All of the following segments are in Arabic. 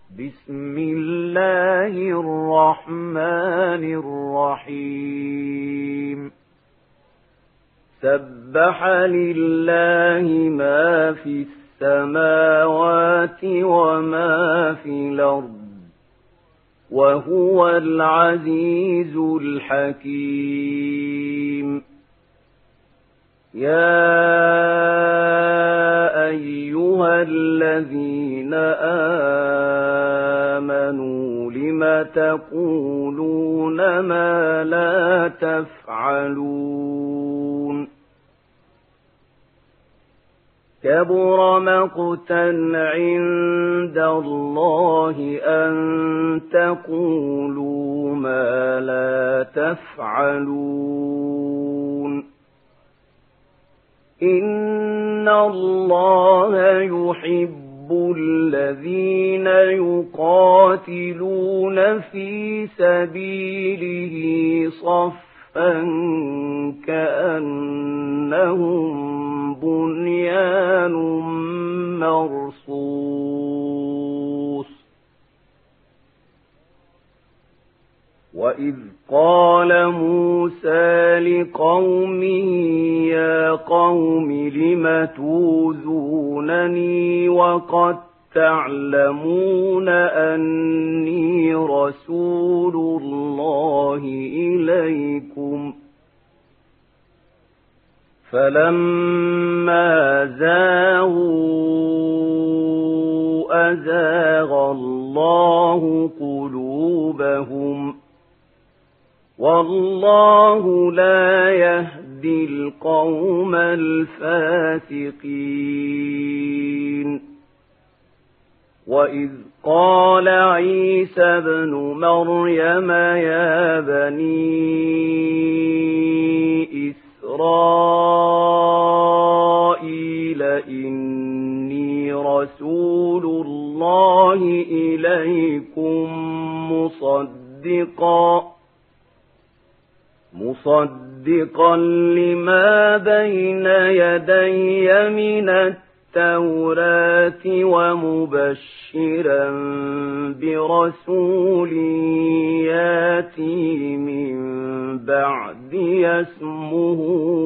بسم الله الرحمن الرحيم سبح لله ما في السماوات وما في الأرض وهو العزيز الحكيم يا أيها الذين آمنوا لم تقولون ما لا تفعلون كبر مقتا عند الله أن تقولوا ما لا تفعلون إن الله يحب الذين يقاتلون في سبيله صفا كأنهم بنيان مرصوص وإذ قال موسى لقومه يا قوم لم توذونني وقد تعلمون أني رسول الله إليكم فلما زاغوا أزاغ الله قلوبهم والله لا يهدي القوم الفاسقين وإذ قال عيسى ابن مريم يا بني إسرائيل إني رسول الله إليكم مصدقا لما بين يدي من التوراة ومبشرا برسول ياتي من بعدي اسمه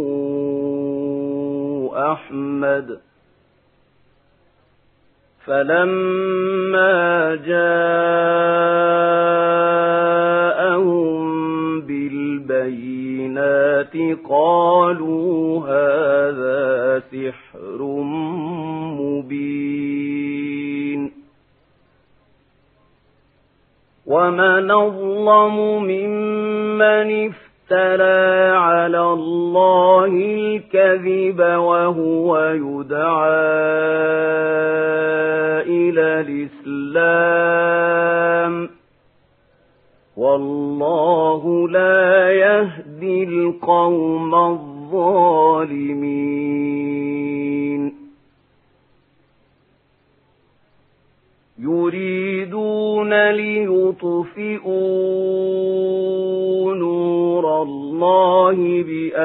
أحمد فلما جاءهم بالبينات قالوا هذا سحر مبين ومن أظلم ممن افترى على الله الكذب وهو يدعى إلى الإسلام والله لا يهدي القوم الظالمين يريدون ليطفئوا نور الله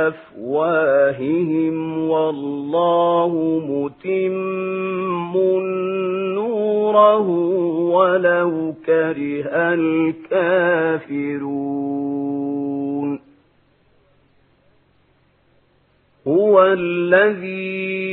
بأفواههم والله متم نوره ولو كره الكافرون هو الذي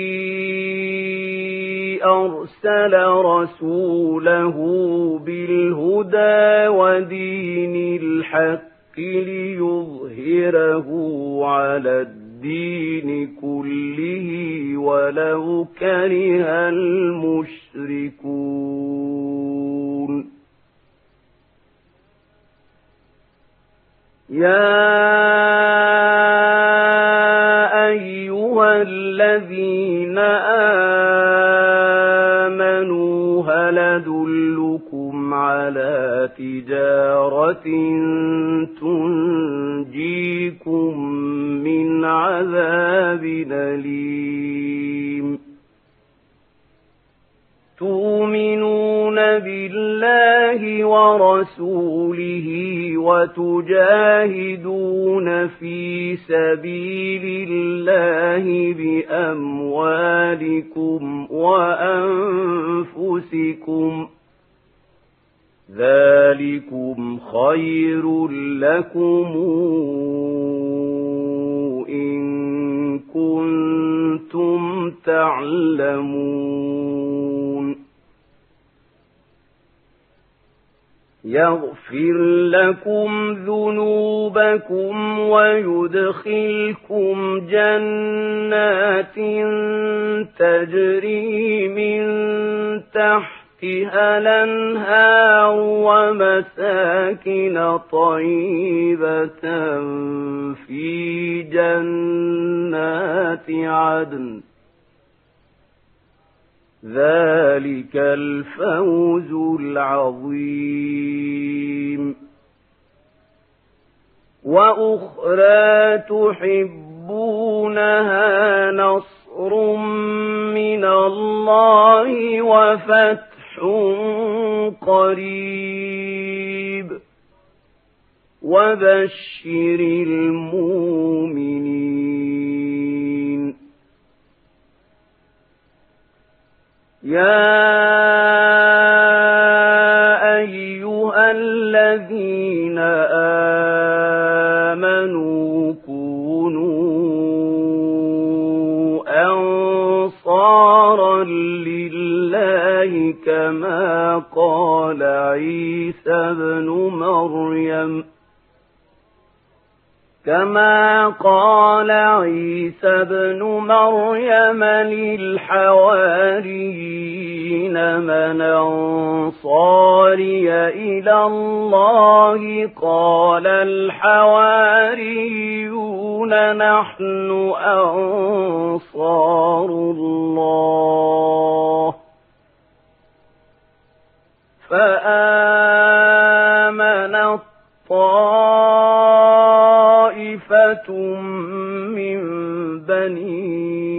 أرسل رسوله بالهدى ودين الحق ليظهره على الدين كله ولو كره المشركون يا أيها الذين آمنوا هل أدلكم على تجارة تنجيكم من عذاب أليم تؤمنون بالله ورسوله وتجاهدون في سبيل الله بأموالكم وأنفسكم ذلكم خير لكم إن كنتم تعلمون يغفر لكم ذنوبكم ويدخلكم جنات تجري من تحتها الأنهار ومساكن طيبة في جنات عدن ذلك الفوز العظيم وأخرى تحبونها نصر من الله وفتح قريب وبشر المؤمنين يا أيها الذين آمنوا كونوا أنصارا لله كما قال عيسى بن مريم للحواريين من أنصاري إلى الله قال الحواريون نحن أنصار الله فآمن طائفة من بني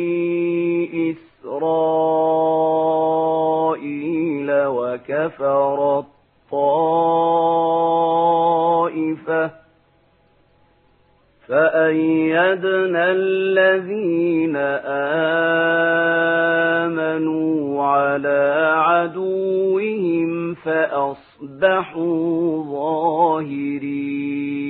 إسرائيل وكفر الطائفة فأيدنا الذين آمنوا على عدوهم فأصبحوا ظاهرين